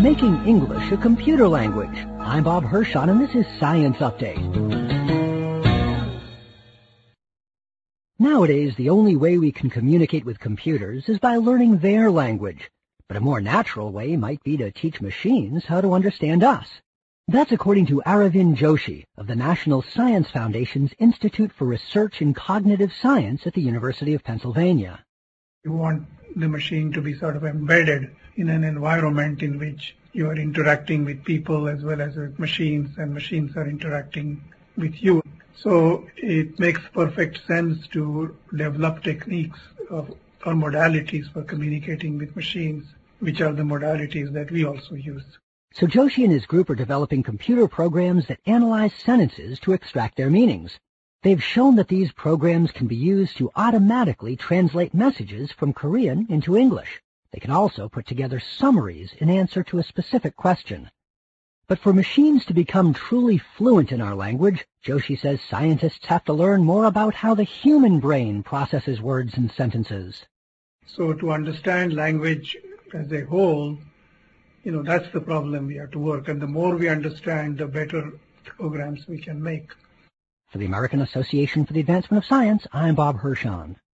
Making English a Computer Language. I'm Bob Hirschon, and this is Science Update. Nowadays, the only way we can communicate with computers is by learning their language. But a more natural way might be to teach machines how to understand us. That's according to Aravind Joshi of the National Science Foundation's Institute for Research in Cognitive Science at the University of Pennsylvania. You want the machine to be sort of embedded in an environment in which you are interacting with people as well as with machines, and machines are interacting with you. So it makes perfect sense to develop techniques or modalities for communicating with machines, which are the modalities that we also use. So Joshi and his group are developing computer programs that analyze sentences to extract their meanings. They've shown that these programs can be used to automatically translate messages from Korean into English. They can also put together summaries in answer to a specific question. But for machines to become truly fluent in our language, Joshi says scientists have to learn more about how the human brain processes words and sentences. So to understand language as a whole, that's the problem we have to work. And the more we understand, the better programs we can make. For the American Association for the Advancement of Science, I'm Bob Hirschon.